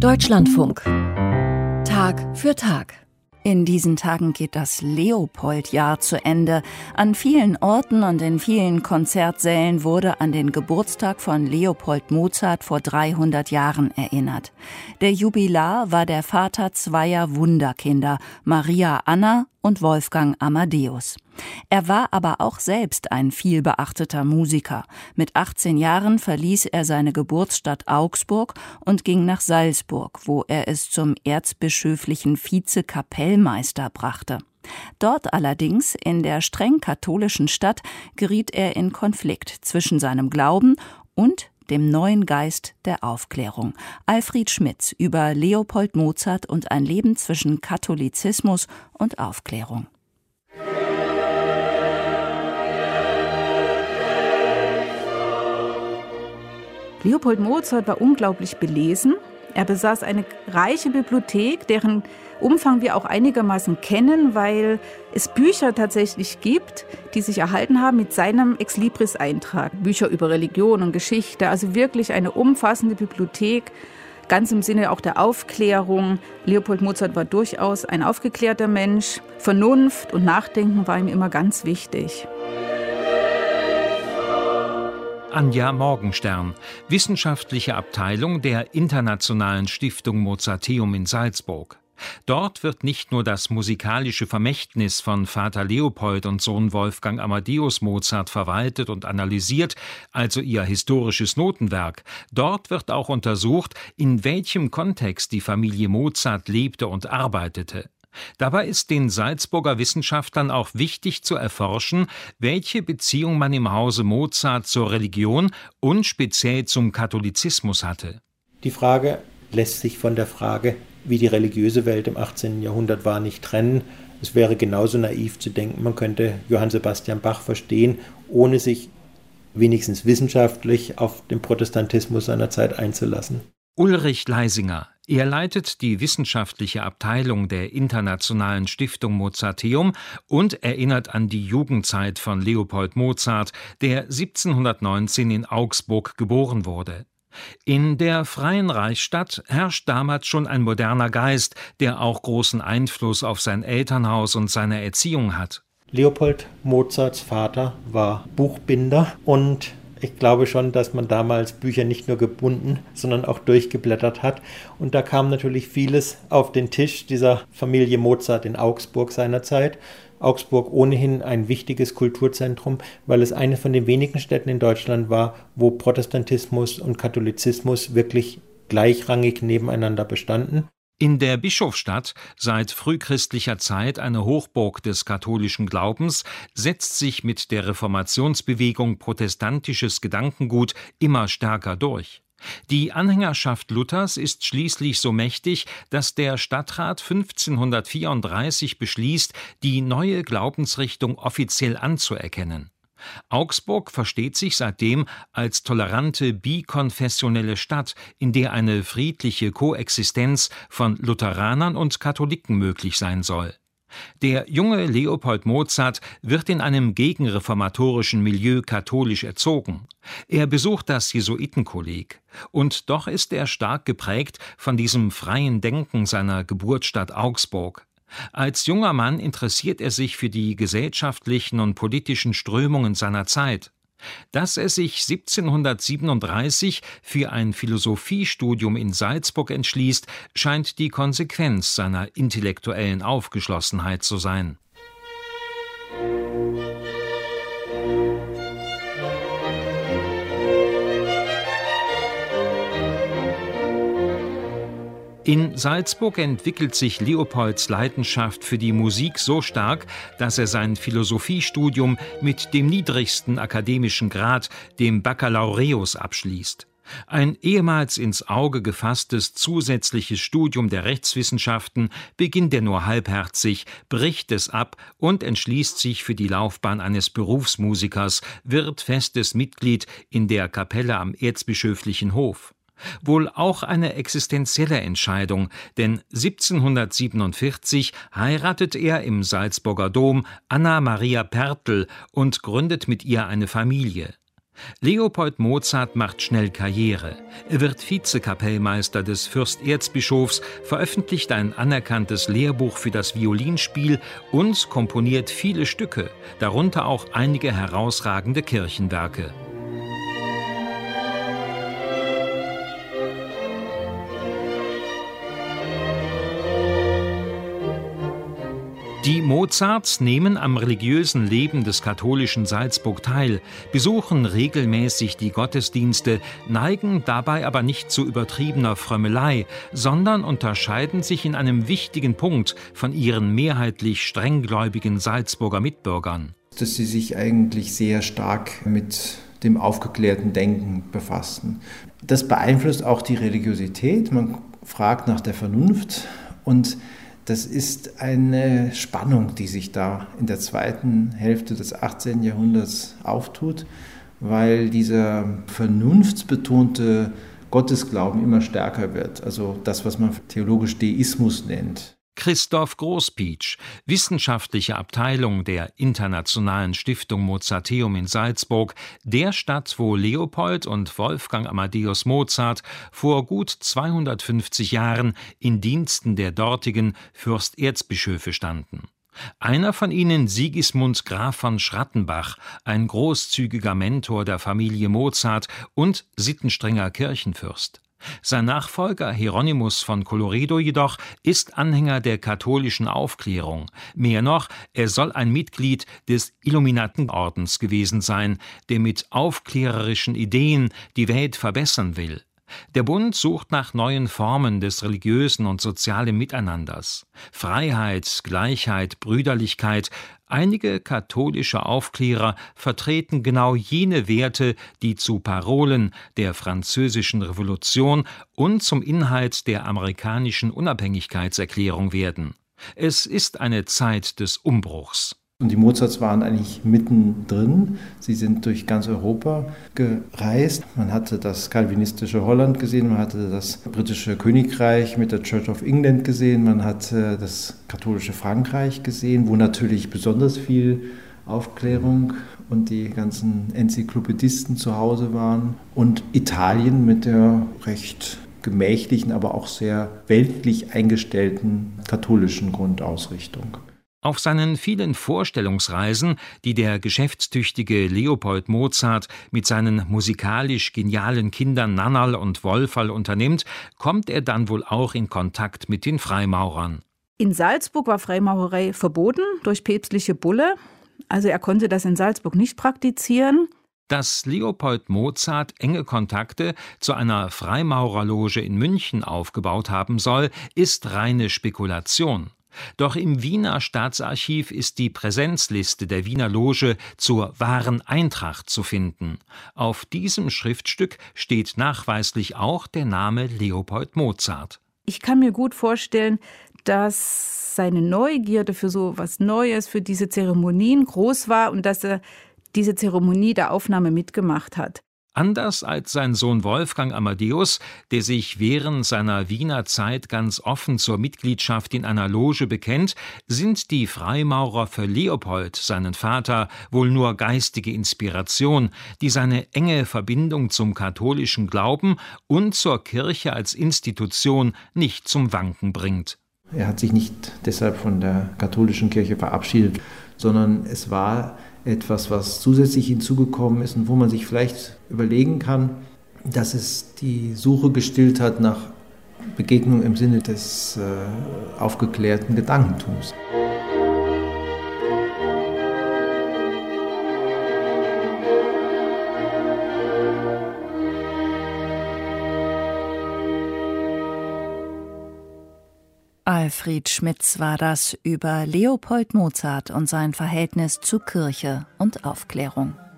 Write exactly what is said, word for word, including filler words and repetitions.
Deutschlandfunk. Tag für Tag. In diesen Tagen geht das Leopold-Jahr zu Ende. An vielen Orten und in vielen Konzertsälen wurde an den Geburtstag von Leopold Mozart vor dreihundert Jahren erinnert. Der Jubilar war der Vater zweier Wunderkinder, Maria Anna und Wolfgang Amadeus. Er war aber auch selbst ein vielbeachteter Musiker. Mit achtzehn Jahren verließ er seine Geburtsstadt Augsburg und ging nach Salzburg, wo er es zum erzbischöflichen Vizekapellmeister brachte. Dort allerdings, in der streng katholischen Stadt, geriet er in Konflikt zwischen seinem Glauben und dem neuen Geist der Aufklärung. Alfred Schmitz über Leopold Mozart und ein Leben zwischen Katholizismus und Aufklärung. Leopold Mozart war unglaublich belesen. Er besaß eine reiche Bibliothek, deren Umfang wir auch einigermaßen kennen, weil es Bücher tatsächlich gibt, die sich erhalten haben mit seinem Exlibris-Eintrag. Bücher über Religion und Geschichte, also wirklich eine umfassende Bibliothek, ganz im Sinne auch der Aufklärung. Leopold Mozart war durchaus ein aufgeklärter Mensch. Vernunft und Nachdenken war ihm immer ganz wichtig. Anja Morgenstern, wissenschaftliche Abteilung der Internationalen Stiftung Mozarteum in Salzburg. Dort wird nicht nur das musikalische Vermächtnis von Vater Leopold und Sohn Wolfgang Amadeus Mozart verwaltet und analysiert, also ihr historisches Notenwerk. Dort wird auch untersucht, in welchem Kontext die Familie Mozart lebte und arbeitete. Dabei ist den Salzburger Wissenschaftlern auch wichtig zu erforschen, welche Beziehung man im Hause Mozart zur Religion und speziell zum Katholizismus hatte. Die Frage lässt sich von der Frage, wie die religiöse Welt im achtzehnten Jahrhundert war, nicht trennen. Es wäre genauso naiv zu denken, man könnte Johann Sebastian Bach verstehen, ohne sich wenigstens wissenschaftlich auf den Protestantismus seiner Zeit einzulassen. Ulrich Leisinger. Er leitet die wissenschaftliche Abteilung der Internationalen Stiftung Mozarteum und erinnert an die Jugendzeit von Leopold Mozart, der siebzehnhundertneunzehn in Augsburg geboren wurde. In der Freien Reichsstadt herrscht damals schon ein moderner Geist, der auch großen Einfluss auf sein Elternhaus und seine Erziehung hat. Leopold Mozarts Vater war Buchbinder und ich glaube schon, dass man damals Bücher nicht nur gebunden, sondern auch durchgeblättert hat. Und da kam natürlich vieles auf den Tisch dieser Familie Mozart in Augsburg seinerzeit. Augsburg ohnehin ein wichtiges Kulturzentrum, weil es eine von den wenigen Städten in Deutschland war, wo Protestantismus und Katholizismus wirklich gleichrangig nebeneinander bestanden. In der Bischofsstadt, seit frühchristlicher Zeit eine Hochburg des katholischen Glaubens, setzt sich mit der Reformationsbewegung protestantisches Gedankengut immer stärker durch. Die Anhängerschaft Luthers ist schließlich so mächtig, dass der Stadtrat fünfzehnhundertvierunddreißig beschließt, die neue Glaubensrichtung offiziell anzuerkennen. Augsburg versteht sich seitdem als tolerante bikonfessionelle Stadt, in der eine friedliche Koexistenz von Lutheranern und Katholiken möglich sein soll. Der junge Leopold Mozart wird in einem gegenreformatorischen Milieu katholisch erzogen. Er besucht das Jesuitenkolleg. Und doch ist er stark geprägt von diesem freien Denken seiner Geburtsstadt Augsburg. Als junger Mann interessiert er sich für die gesellschaftlichen und politischen Strömungen seiner Zeit. Dass er sich siebzehnhundertsiebenunddreißig für ein Philosophiestudium in Salzburg entschließt, scheint die Konsequenz seiner intellektuellen Aufgeschlossenheit zu sein. In Salzburg entwickelt sich Leopolds Leidenschaft für die Musik so stark, dass er sein Philosophiestudium mit dem niedrigsten akademischen Grad, dem Baccalaureus, abschließt. Ein ehemals ins Auge gefasstes zusätzliches Studium der Rechtswissenschaften beginnt er nur halbherzig, bricht es ab und entschließt sich für die Laufbahn eines Berufsmusikers, wird festes Mitglied in der Kapelle am Erzbischöflichen Hof. Wohl auch eine existenzielle Entscheidung, denn siebzehnhundertsiebenundvierzig heiratet er im Salzburger Dom Anna Maria Pertl und gründet mit ihr eine Familie. Leopold Mozart macht schnell Karriere. Er wird Vizekapellmeister des Fürsterzbischofs, veröffentlicht ein anerkanntes Lehrbuch für das Violinspiel und komponiert viele Stücke, darunter auch einige herausragende Kirchenwerke. Die Mozarts nehmen am religiösen Leben des katholischen Salzburg teil, besuchen regelmäßig die Gottesdienste, neigen dabei aber nicht zu übertriebener Frömmelei, sondern unterscheiden sich in einem wichtigen Punkt von ihren mehrheitlich strenggläubigen Salzburger Mitbürgern. Dass sie sich eigentlich sehr stark mit dem aufgeklärten Denken befassen. Das beeinflusst auch die Religiosität. Man fragt nach der Vernunft und das ist eine Spannung, die sich da in der zweiten Hälfte des achtzehnten Jahrhunderts auftut, weil dieser vernunftsbetonte Gottesglauben immer stärker wird. Also das, was man theologisch Deismus nennt. Christoph Großpietsch, wissenschaftliche Abteilung der Internationalen Stiftung Mozarteum in Salzburg, der Stadt, wo Leopold und Wolfgang Amadeus Mozart vor gut zweihundertfünfzig Jahren in Diensten der dortigen Fürsterzbischöfe standen. Einer von ihnen, Sigismund Graf von Schrattenbach, ein großzügiger Mentor der Familie Mozart und sittenstrenger Kirchenfürst. Sein Nachfolger Hieronymus von Colloredo jedoch ist Anhänger der katholischen Aufklärung. Mehr noch, er soll ein Mitglied des Illuminatenordens gewesen sein, der mit aufklärerischen Ideen die Welt verbessern will. Der Bund sucht nach neuen Formen des religiösen und sozialen Miteinanders. Freiheit, Gleichheit, Brüderlichkeit. Einige katholische Aufklärer vertreten genau jene Werte, die zu Parolen der Französischen Revolution und zum Inhalt der amerikanischen Unabhängigkeitserklärung werden. Es ist eine Zeit des Umbruchs. Und die Mozarts waren eigentlich mittendrin. Sie sind durch ganz Europa gereist. Man hatte das calvinistische Holland gesehen, man hatte das britische Königreich mit der Church of England gesehen, man hatte das katholische Frankreich gesehen, wo natürlich besonders viel Aufklärung und die ganzen Enzyklopädisten zu Hause waren. Und Italien mit der recht gemächlichen, aber auch sehr weltlich eingestellten katholischen Grundausrichtung. Auf seinen vielen Vorstellungsreisen, die der geschäftstüchtige Leopold Mozart mit seinen musikalisch genialen Kindern Nannerl und Wolferl unternimmt, kommt er dann wohl auch in Kontakt mit den Freimaurern. In Salzburg war Freimaurerei verboten durch päpstliche Bulle. Also er konnte das in Salzburg nicht praktizieren. Dass Leopold Mozart enge Kontakte zu einer Freimaurerloge in München aufgebaut haben soll, ist reine Spekulation. Doch im Wiener Staatsarchiv ist die Präsenzliste der Wiener Loge zur wahren Eintracht zu finden. Auf diesem Schriftstück steht nachweislich auch der Name Leopold Mozart. Ich kann mir gut vorstellen, dass seine Neugierde für so was Neues, für diese Zeremonien groß war und dass er diese Zeremonie der Aufnahme mitgemacht hat. Anders als sein Sohn Wolfgang Amadeus, der sich während seiner Wiener Zeit ganz offen zur Mitgliedschaft in einer Loge bekennt, sind die Freimaurer für Leopold, seinen Vater, wohl nur geistige Inspiration, die seine enge Verbindung zum katholischen Glauben und zur Kirche als Institution nicht zum Wanken bringt. Er hat sich nicht deshalb von der katholischen Kirche verabschiedet, sondern es war etwas, was zusätzlich hinzugekommen ist und wo man sich vielleicht überlegen kann, dass es die Suche gestillt hat nach Begegnung im Sinne des äh, aufgeklärten Gedankentums. Alfred Schmitz war das über Leopold Mozart und sein Verhältnis zu Kirche und Aufklärung.